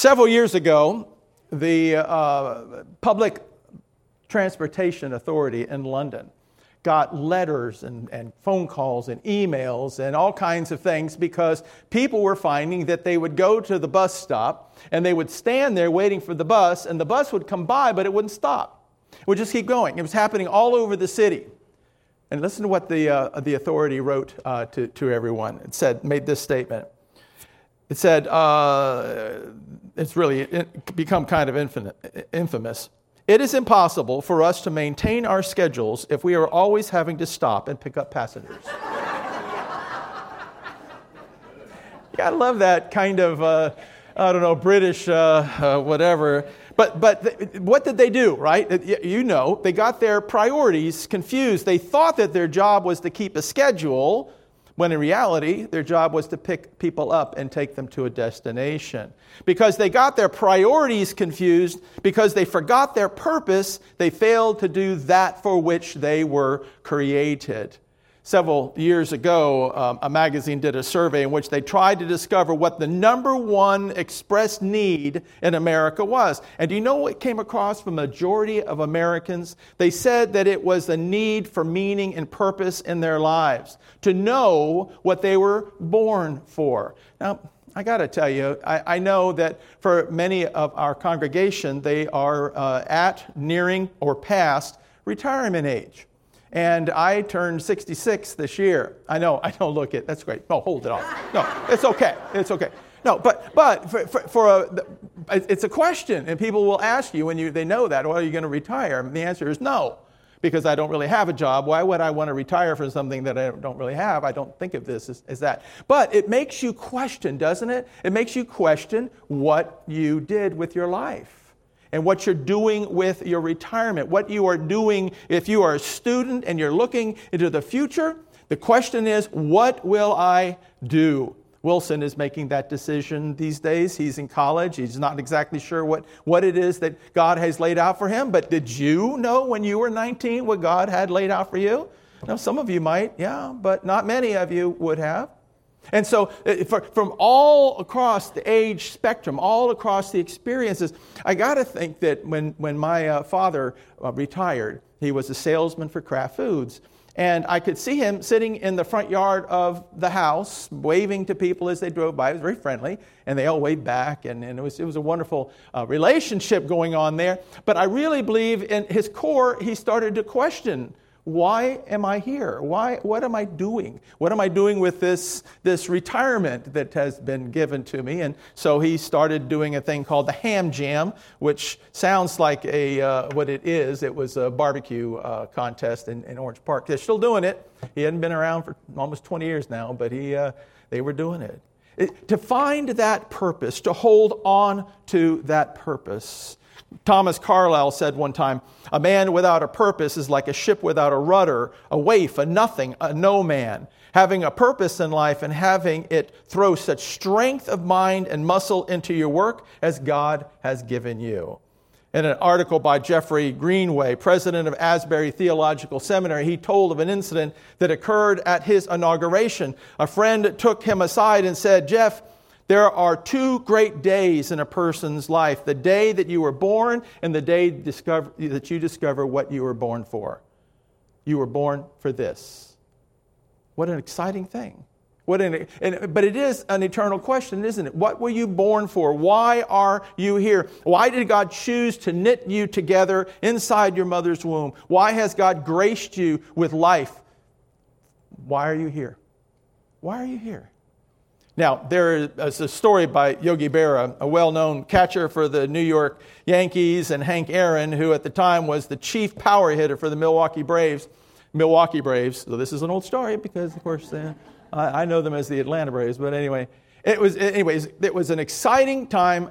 Several years ago, the Public Transportation Authority in London got letters and phone calls and emails and all kinds of things because people were finding that they would go to the bus stop and they would stand there waiting for the bus, and the bus would come by, but it wouldn't stop. It would just keep going. It was happening all over the city. And listen to what the authority wrote to everyone. It made this statement. It said, it's really become kind of infamous. It is impossible for us to maintain our schedules if we are always having to stop and pick up passengers. You gotta love that kind of, British whatever. But what did they do, right? You know, they got their priorities confused. They thought that their job was to keep a schedule, when in reality, their job was to pick people up and take them to a destination. Because they got their priorities confused, because they forgot their purpose, they failed to do that for which they were created. Several years ago, a magazine did a survey in which they tried to discover what the number one expressed need in America was. And do you know what came across from the majority of Americans? They said that it was the need for meaning and purpose in their lives, to know what they were born for. Now, I got to tell you, I know that for many of our congregation, they are at, nearing, or past retirement age. And I turned 66 this year. I know, look it. That's great. No, hold it off. No, it's okay. It's okay. No, but it's a question, and people will ask you when they know that, well, are you going to retire? And the answer is no, because I don't really have a job. Why would I want to retire from something that I don't really have? I don't think of this as that. But it makes you question, doesn't it? It makes you question what you did with your life. And what you're doing with your retirement, what you are doing if you are a student and you're looking into the future. The question is, what will I do? Wilson is making that decision these days. He's in college. He's not exactly sure what it is that God has laid out for him. But did you know when you were 19 what God had laid out for you? Now, some of you might, yeah, but not many of you would have. And so from all across the age spectrum, all across the experiences, I got to think that when my father retired, he was a salesman for Kraft Foods. And I could see him sitting in the front yard of the house, waving to people as they drove by. He was very friendly, and they all waved back, and it was a wonderful relationship going on there. But I really believe in his core, he started to question, why am I here? What am I doing? What am I doing with this retirement that has been given to me? And so he started doing a thing called the Ham Jam, which sounds like what it is. It was a barbecue contest in Orange Park. They're still doing it. He hadn't been around for almost 20 years now, but they were doing it. To find that purpose, to hold on to that purpose. Thomas Carlyle said one time, a man without a purpose is like a ship without a rudder, a waif, a nothing, a no man. Having a purpose in life and having it throw such strength of mind and muscle into your work as God has given you. In an article by Jeffrey Greenway, president of Asbury Theological Seminary, he told of an incident that occurred at his inauguration. A friend took him aside and said, Jeff, there are two great days in a person's life, the day that you were born and the day that you discover what you were born for. You were born for this. What an exciting thing. But it is an eternal question, isn't it? What were you born for? Why are you here? Why did God choose to knit you together inside your mother's womb? Why has God graced you with life? Why are you here? Why are you here? Now, there is a story by Yogi Berra, a well-known catcher for the New York Yankees, and Hank Aaron, who at the time was the chief power hitter for the Milwaukee Braves. So this is an old story because, of course, I know them as the Atlanta Braves. But anyway, it was an exciting time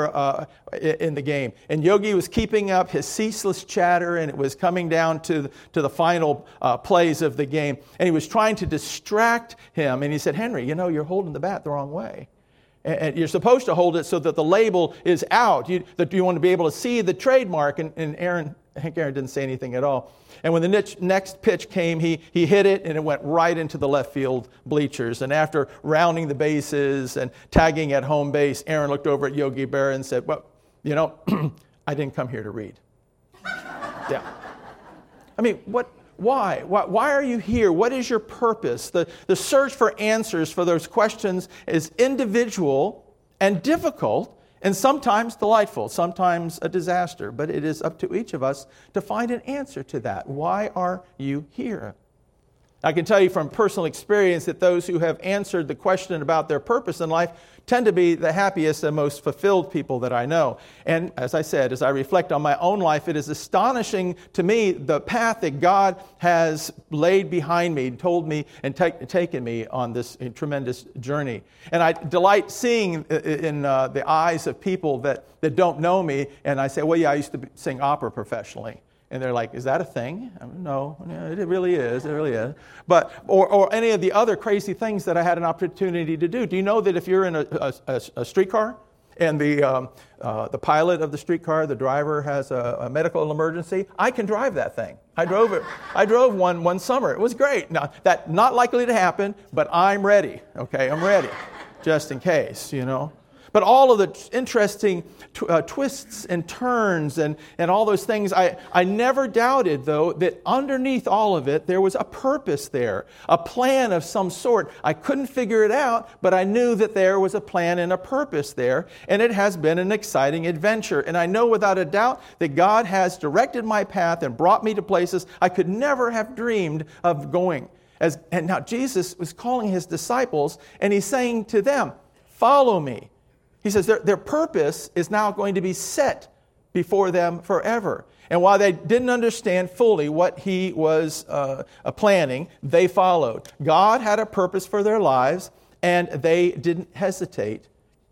in the game. And Yogi was keeping up his ceaseless chatter, and it was coming down to the final plays of the game. And he was trying to distract him. And he said, Henry, you're holding the bat the wrong way. And you're supposed to hold it so that the label is out. That you want to be able to see the trademark. And Hank Aaron didn't say anything at all. And when the next pitch came, he hit it, and it went right into the left field bleachers. And after rounding the bases and tagging at home base, Aaron looked over at Yogi Berra and said, well, I didn't come here to read. Yeah. I mean, why? Why are you here? What is your purpose? The search for answers for those questions is individual and difficult, and sometimes delightful, sometimes a disaster. But it is up to each of us to find an answer to that. Why are you here? I can tell you from personal experience that those who have answered the question about their purpose in life tend to be the happiest and most fulfilled people that I know. And as I said, as I reflect on my own life, it is astonishing to me the path that God has laid behind me, told me, and taken me on this tremendous journey. And I delight seeing in the eyes of people that don't know me, and I say, well, yeah, I used to sing opera professionally. And they're like, is that a thing? No, it really is. It really is. But or any of the other crazy things that I had an opportunity to do. Do you know that if you're in a streetcar and the pilot of the streetcar, the driver, has a medical emergency, I can drive that thing. I drove it. I drove one summer. It was great. Now, that's not likely to happen, but I'm ready. Okay, I'm ready, just in case, But all of the interesting twists and turns and all those things, I never doubted, though, that underneath all of it, there was a purpose there, a plan of some sort. I couldn't figure it out, but I knew that there was a plan and a purpose there, and it has been an exciting adventure. And I know without a doubt that God has directed my path and brought me to places I could never have dreamed of going. And now Jesus was calling his disciples, and he's saying to them, follow me. He says their purpose is now going to be set before them forever. And while they didn't understand fully what he was planning, they followed. God had a purpose for their lives, and they didn't hesitate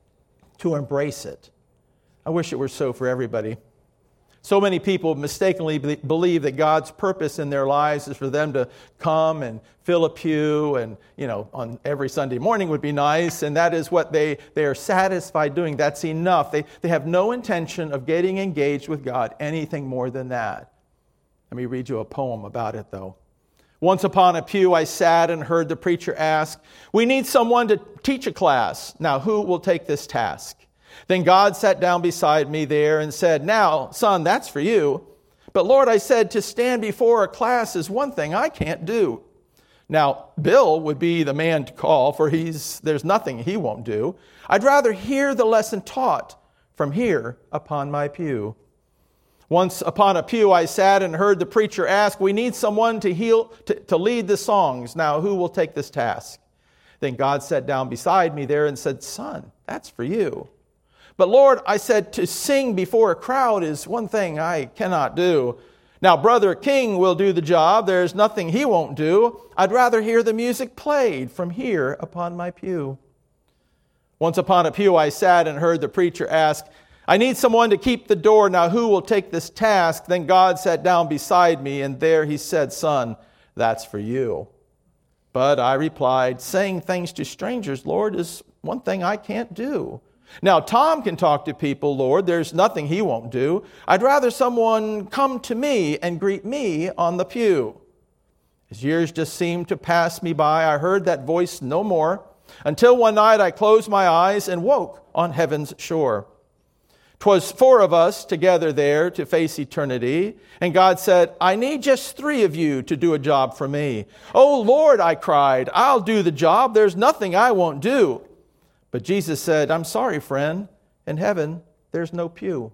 to embrace it. I wish it were so for everybody. So many people mistakenly believe that God's purpose in their lives is for them to come and fill a pew and, on every Sunday morning would be nice, and that is what they are satisfied doing. That's enough. They have no intention of getting engaged with God anything more than that. Let me read you a poem about it, though. Once upon a pew I sat and heard the preacher ask, we need someone to teach a class. Now who will take this task? Then God sat down beside me there and said, now, son, that's for you. But Lord, I said, to stand before a class is one thing I can't do. Now, Bill would be the man to call, for there's nothing he won't do. I'd rather hear the lesson taught from here upon my pew. Once upon a pew I sat and heard the preacher ask, we need someone to lead the songs. Now, who will take this task? Then God sat down beside me there and said, son, that's for you. But Lord, I said, to sing before a crowd is one thing I cannot do. Now, Brother King will do the job. There's nothing he won't do. I'd rather hear the music played from here upon my pew. Once upon a pew I sat and heard the preacher ask, I need someone to keep the door. Now, who will take this task? Then God sat down beside me, and there he said, son, that's for you. But I replied, saying things to strangers, Lord, is one thing I can't do. Now, Tom can talk to people, Lord. There's nothing he won't do. I'd rather someone come to me and greet me on the pew. As years just seemed to pass me by, I heard that voice no more, until one night I closed my eyes and woke on heaven's shore. 'Twas 4 of us together there to face eternity, and God said, I need just 3 of you to do a job for me. Oh, Lord, I cried, I'll do the job. There's nothing I won't do. But Jesus said, I'm sorry, friend. In heaven, there's no pew.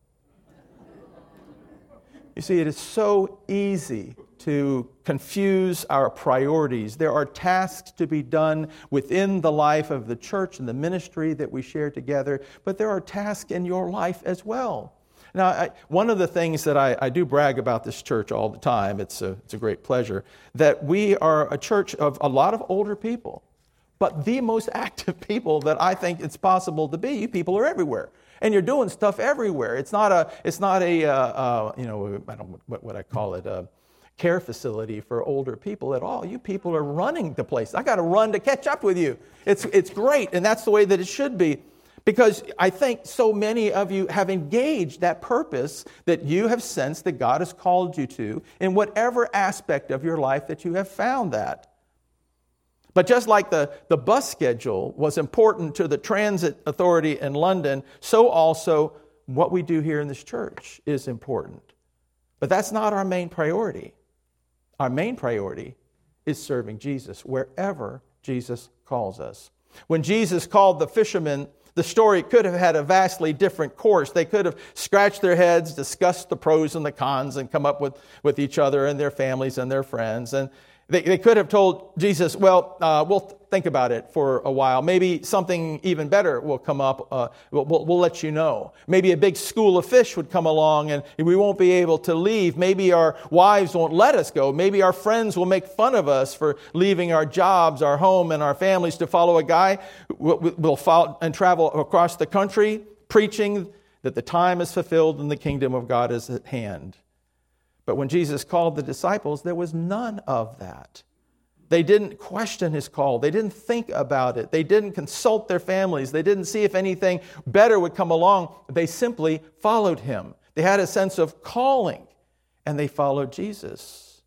You see, it is so easy to confuse our priorities. There are tasks to be done within the life of the church and the ministry that we share together, but there are tasks in your life as well. Now, one of the things that I do brag about this church all the time, it's a great pleasure, that we are a church of a lot of older people. But the most active people that I think it's possible to be, you people are everywhere. And you're doing stuff everywhere. It's not a I don't know what I call it, care facility for older people at all. You people are running the place. I got to run to catch up with you. It's great, and that's the way that it should be. Because I think so many of you have engaged that purpose that you have sensed that God has called you to in whatever aspect of your life that you have found that. But just like the bus schedule was important to the transit authority in London, so also what we do here in this church is important. But that's not our main priority. Our main priority is serving Jesus wherever Jesus calls us. When Jesus called the fishermen, the story could have had a vastly different course. They could have scratched their heads, discussed the pros and the cons, and come up with each other and their families and their friends. And they could have told Jesus, well, we'll think about it for a while. Maybe something even better will come up. We'll let you know. Maybe a big school of fish would come along and we won't be able to leave. Maybe our wives won't let us go. Maybe our friends will make fun of us for leaving our jobs, our home, and our families to follow a guy who will follow and travel across the country preaching that the time is fulfilled and the kingdom of God is at hand. But when Jesus called the disciples, there was none of that. They didn't question his call. They didn't think about it. They didn't consult their families. They didn't see if anything better would come along. They simply followed him. They had a sense of calling, and they followed Jesus.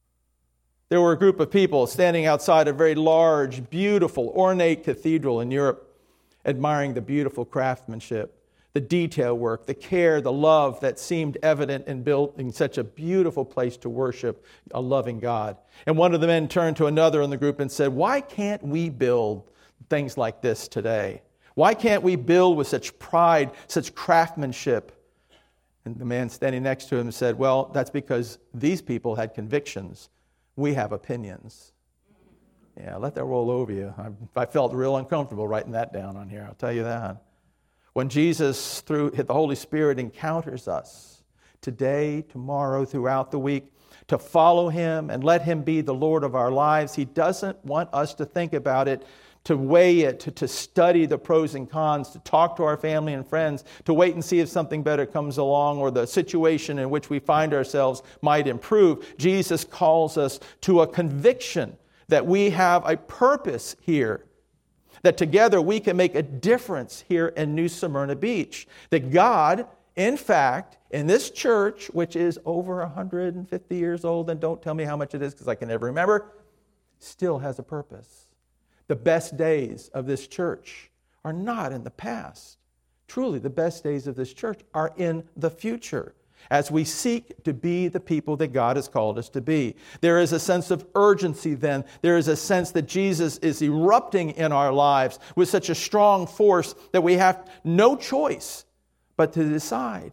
There were a group of people standing outside a very large, beautiful, ornate cathedral in Europe, admiring the beautiful craftsmanship, the detail work, the care, the love that seemed evident in building such a beautiful place to worship a loving God. And one of the men turned to another in the group and said, why can't we build things like this today? Why can't we build with such pride, such craftsmanship? And the man standing next to him said, well, that's because these people had convictions. We have opinions. Yeah, let that roll over you. I felt real uncomfortable writing that down on here, I'll tell you that. When Jesus, through the Holy Spirit, encounters us today, tomorrow, throughout the week, to follow him and let him be the Lord of our lives, he doesn't want us to think about it, to weigh it, to study the pros and cons, to talk to our family and friends, to wait and see if something better comes along or the situation in which we find ourselves might improve. Jesus calls us to a conviction that we have a purpose here, that together we can make a difference here in New Smyrna Beach. That God, in fact, in this church, which is over 150 years old, and don't tell me how much it is because I can never remember, still has a purpose. The best days of this church are not in the past. Truly, the best days of this church are in the future, as we seek to be the people that God has called us to be. There is a sense of urgency then. There is a sense that Jesus is erupting in our lives with such a strong force that we have no choice but to decide.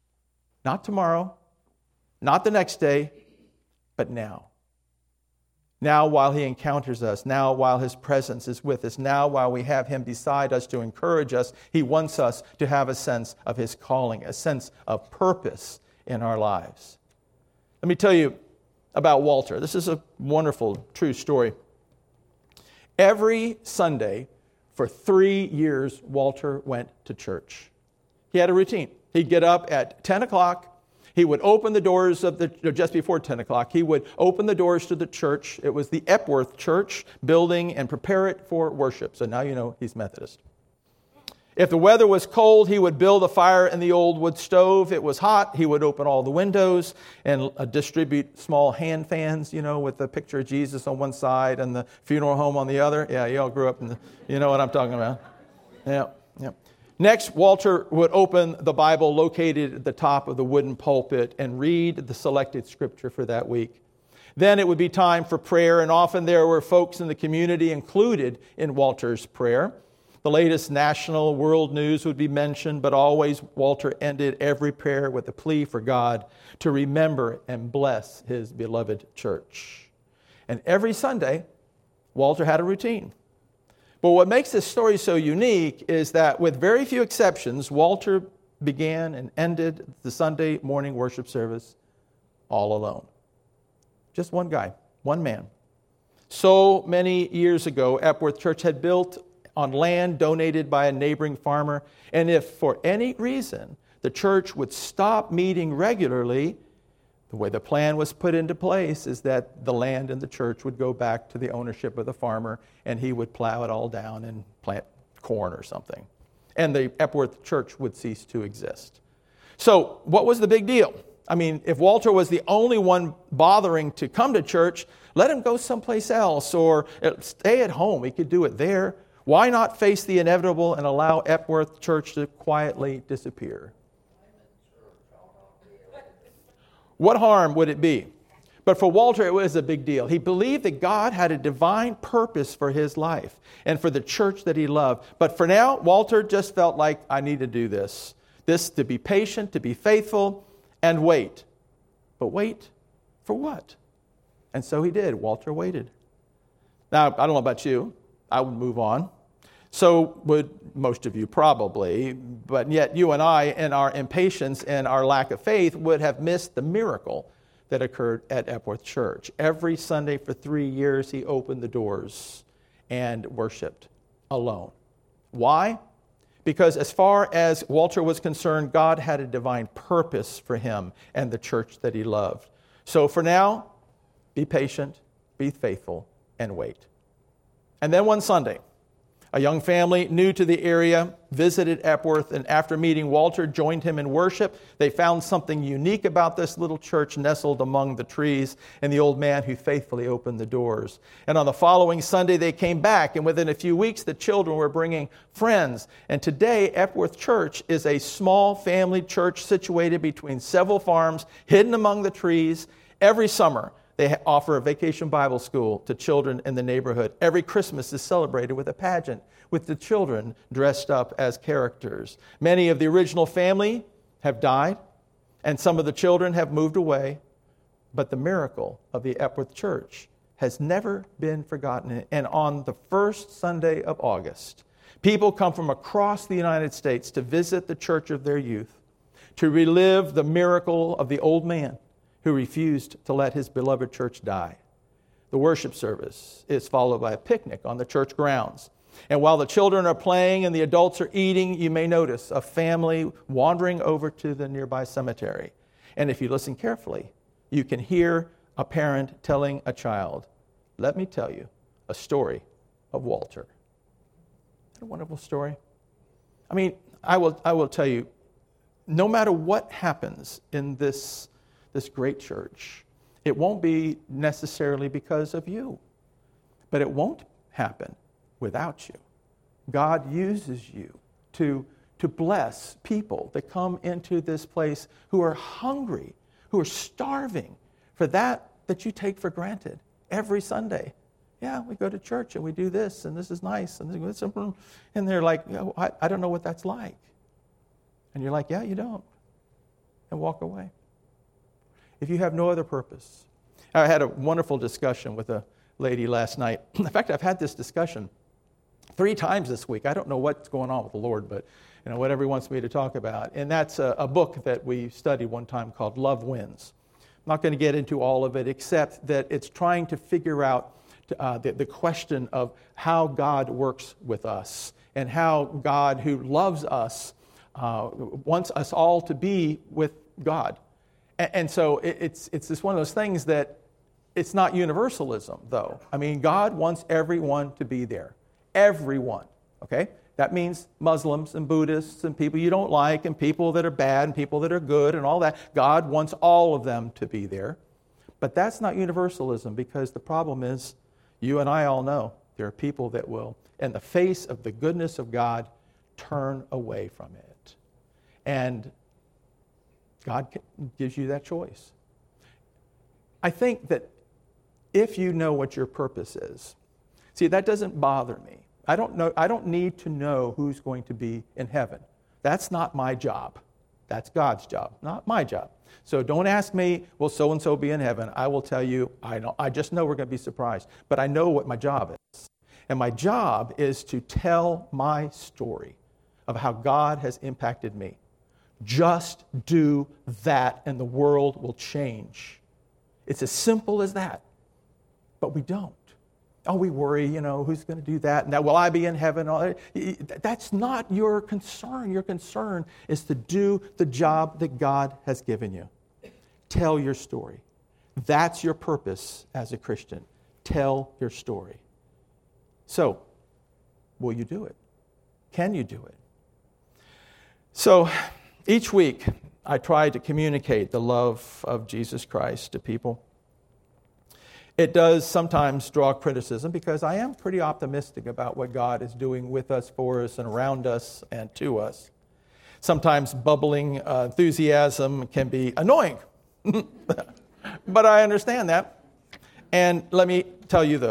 Not tomorrow, not the next day, but now. Now while he encounters us, now while his presence is with us, now while we have him beside us to encourage us, he wants us to have a sense of his calling, a sense of purpose in our lives. Let me tell you about Walter. This is a wonderful, true story. Every Sunday for 3 years, Walter went to church. He had a routine. He'd get up at 10 o'clock. He would open the doors just before 10 o'clock, he would open the doors to the church. It was the Epworth Church building and prepare it for worship. So now you know he's Methodist. If the weather was cold, he would build a fire in the old wood stove. If it was hot, he would open all the windows and distribute small hand fans, with the picture of Jesus on one side and the funeral home on the other. Yeah, you all grew up you know what I'm talking about. Yeah. Next, Walter would open the Bible located at the top of the wooden pulpit and read the selected scripture for that week. Then it would be time for prayer, and often there were folks in the community included in Walter's prayer. The latest national world news would be mentioned, but always Walter ended every prayer with a plea for God to remember and bless his beloved church. And every Sunday, Walter had a routine. But what makes this story so unique is that with very few exceptions, Walter began and ended the Sunday morning worship service all alone. Just one guy, one man. So many years ago, Epworth Church had built on land donated by a neighboring farmer, and if for any reason the church would stop meeting regularly, The way the plan was put into place is that the land and the church would go back to the ownership of the farmer, and he would plow it all down and plant corn or something. And the Epworth Church would cease to exist. So what was the big deal? I mean, if Walter was the only one bothering to come to church, let him go someplace else or stay at home. He could do it there. Why not face the inevitable and allow Epworth Church to quietly disappear? What harm would it be? But for Walter, it was a big deal. He believed that God had a divine purpose for his life and for the church that he loved. But for now, Walter just felt like, I need to do this. This to be patient, to be faithful, and wait. But wait for what? And so he did. Walter waited. Now, I don't know about you. I would move on. So would most of you probably. But yet you and I, in our impatience and our lack of faith, would have missed the miracle that occurred at Epworth Church. Every Sunday for 3 years, he opened the doors and worshiped alone. Why? Because as far as Walter was concerned, God had a divine purpose for him and the church that he loved. So for now, be patient, be faithful, and wait. And then one Sunday, a young family new to the area visited Epworth, and after meeting Walter, joined him in worship. They found something unique about this little church nestled among the trees and the old man who faithfully opened the doors. And on the following Sunday, they came back, and within a few weeks, the children were bringing friends. And today, Epworth Church is a small family church situated between several farms, hidden among the trees. Every summer, they offer a vacation Bible school to children in the neighborhood. Every Christmas is celebrated with a pageant with the children dressed up as characters. Many of the original family have died, and some of the children have moved away. But the miracle of the Epworth Church has never been forgotten. And on the first Sunday of August, people come from across the United States to visit the church of their youth, to relive the miracle of the old man who refused to let his beloved church die. The worship service is followed by a picnic on the church grounds. And while the children are playing and the adults are eating, you may notice a family wandering over to the nearby cemetery. And if you listen carefully, you can hear a parent telling a child, "Let me tell you a story of Walter." Isn't that a wonderful story? I mean, I will tell you, no matter what happens in this great church, it won't be necessarily because of you, but it won't happen without you. God uses you to bless people that come into this place who are hungry, who are starving for that you take for granted every Sunday. Yeah, we go to church and we do this, and this is nice, and they're like, I don't know what that's like. And you're like, yeah, you don't. And walk away. If you have no other purpose. I had a wonderful discussion with a lady last night. In fact, I've had this discussion 3 times this week. I don't know what's going on with the Lord, but whatever He wants me to talk about. And that's a book that we studied one time called Love Wins. I'm not going to get into all of it, except that it's trying to figure out the question of how God works with us and how God, who loves us, wants us all to be with God. And so it's just one of those things that it's not universalism, though. I mean, God wants everyone to be there. Everyone, okay? That means Muslims and Buddhists and people you don't like and people that are bad and people that are good and all that. God wants all of them to be there. But that's not universalism, because the problem is, you and I all know, there are people that will, in the face of the goodness of God, turn away from it. And God gives you that choice. I think that if you know what your purpose is, see, that doesn't bother me. I don't need to know who's going to be in heaven. That's not my job. That's God's job, not my job. So don't ask me, will so-and-so be in heaven? I will tell you, I just know we're going to be surprised. But I know what my job is. And my job is to tell my story of how God has impacted me. Just do that and the world will change. It's as simple as that. But we don't. Oh, we worry, who's going to do that? And will I be in heaven? That's not your concern. Your concern is to do the job that God has given you. Tell your story. That's your purpose as a Christian. Tell your story. So, will you do it? Can you do it? So, each week, I try to communicate the love of Jesus Christ to people. It does sometimes draw criticism because I am pretty optimistic about what God is doing with us, for us, and around us and to us. Sometimes bubbling enthusiasm can be annoying, but I understand that. And let me tell you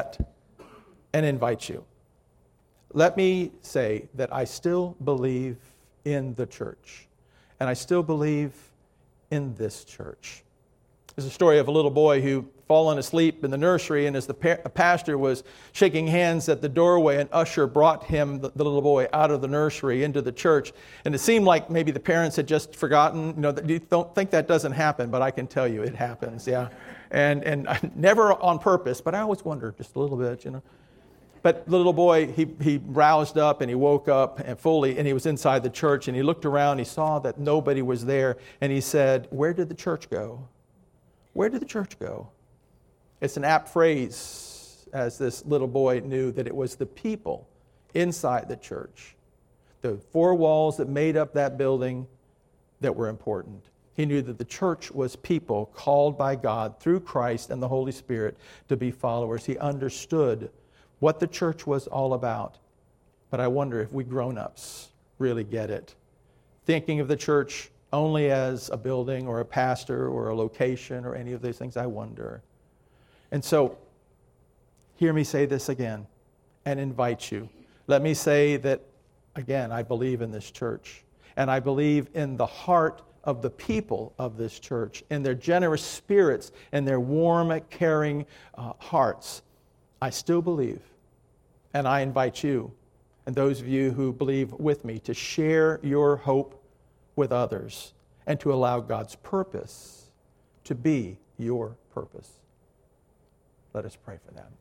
and invite you. Let me say that I still believe in the church, and I still believe in this church. There's a story of a little boy who fallen asleep in the nursery, and as the pastor was shaking hands at the doorway, an usher brought him, the little boy, out of the nursery into the church. And it seemed like maybe the parents had just forgotten. You don't think that doesn't happen, but I can tell you it happens, yeah. And never on purpose, but I always wonder just a little bit, But the little boy, he roused up and he woke up and he was inside the church, and he looked around, he saw that nobody was there, and he said, "Where did the church go? Where did the church go?" It's an apt phrase, as this little boy knew that it was the people inside the church, the four walls that made up that building, that were important. He knew that the church was people called by God through Christ and the Holy Spirit to be followers. He understood what the church was all about. But I wonder if we grown-ups really get it. Thinking of the church only as a building or a pastor or a location or any of these things, I wonder. And so, hear me say this again and invite you. Let me say that, again, I believe in this church. And I believe in the heart of the people of this church, in their generous spirits and their warm, caring hearts. I still believe. And I invite you, and those of you who believe with me, to share your hope with others and to allow God's purpose to be your purpose. Let us pray for them.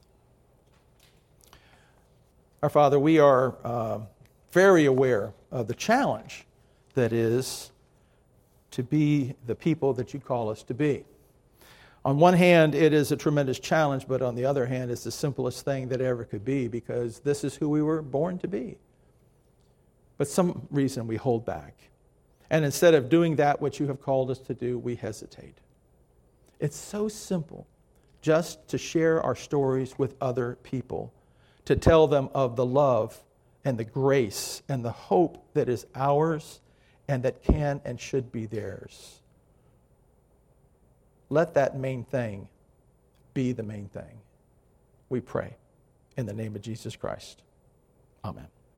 Our Father, we are very aware of the challenge that is to be the people that you call us to be. On one hand, it is a tremendous challenge, but on the other hand, it's the simplest thing that ever could be, because this is who we were born to be. But some reason we hold back. And instead of doing that which you have called us to do, we hesitate. It's so simple just to share our stories with other people, to tell them of the love and the grace and the hope that is ours and that can and should be theirs. Let that main thing be the main thing. We pray in the name of Jesus Christ. Amen.